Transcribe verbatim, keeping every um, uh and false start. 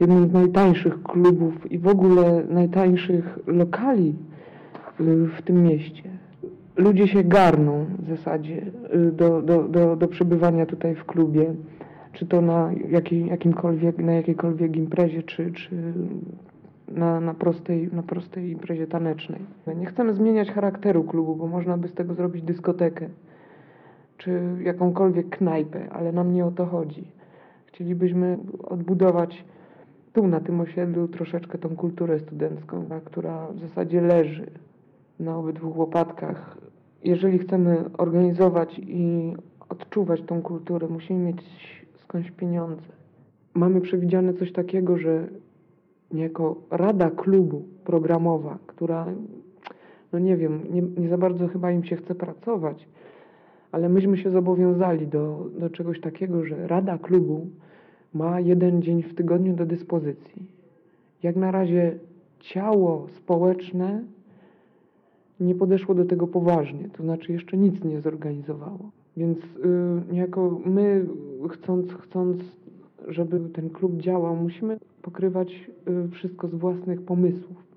jednym z najtańszych klubów i w ogóle najtańszych lokali y, w tym mieście. Ludzie się garną w zasadzie y, do, do, do, do przebywania tutaj w klubie, czy to na jakiej, jakimkolwiek, na jakiejkolwiek imprezie, czy, czy na, na, prostej, na prostej imprezie tanecznej. Nie chcemy zmieniać charakteru klubu, bo można by z tego zrobić dyskotekę, czy jakąkolwiek knajpę, ale nam nie o to chodzi. Chcielibyśmy odbudować tu na tym osiedlu troszeczkę tą kulturę studencką, która w zasadzie leży na obydwu łopatkach. Jeżeli chcemy organizować i odczuwać tą kulturę, musimy mieć skądś pieniądze. Mamy przewidziane coś takiego, że niejako rada klubu programowa, która, no nie wiem, nie, nie za bardzo chyba im się chce pracować, ale myśmy się zobowiązali do, do czegoś takiego, że rada klubu ma jeden dzień w tygodniu do dyspozycji. Jak na razie ciało społeczne nie podeszło do tego poważnie, to znaczy jeszcze nic nie zorganizowało. Więc yy, niejako my, chcąc, chcąc, żeby ten klub działał, musimy pokrywać yy, wszystko z własnych pomysłów.